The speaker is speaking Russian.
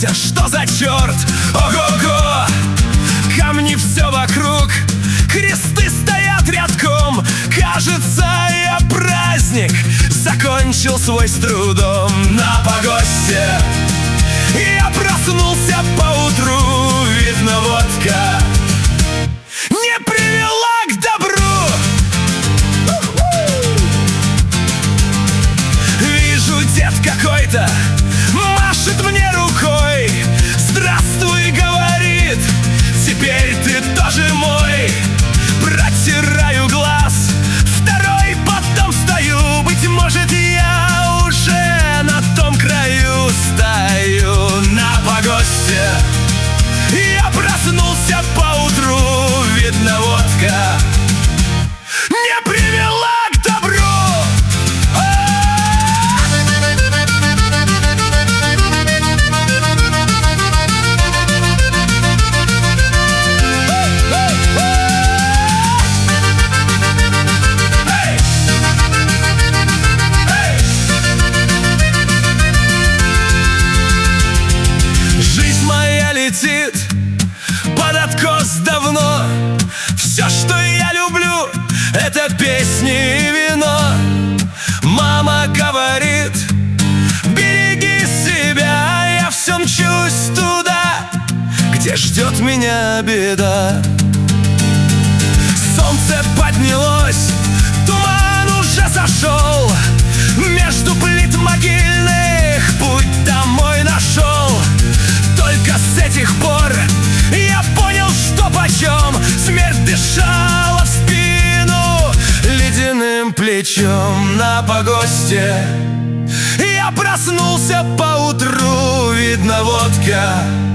Вася, что за черт? Ого-го! Камни все вокруг, кресты стоят рядком. Кажется, я праздник закончил свой с трудом. На погосте я проснулся поутру, видно, водка не привела к добру. Вижу, дед какой-то машет мне рукой. Здравствуй, говорит, теперь ты тоже мой. Протираю глаз, второй, потом встаю. Быть может, я уже на том краю стою. На погосте я проснулся поутру, видно, водка не привела к добру. Жизнь моя летит под откос давно. Все, что я люблю, это песни и вино. Мама говорит, береги себя. Я все мчусь туда, где ждет меня беда. Солнце поднялось, туман уже зашел. Между плит могильных путь домой нашел. Только с этих пор я понял, что почем. Смерть дышала в спину ледяным плечом. На погосте я проснулся поутру, видно, водка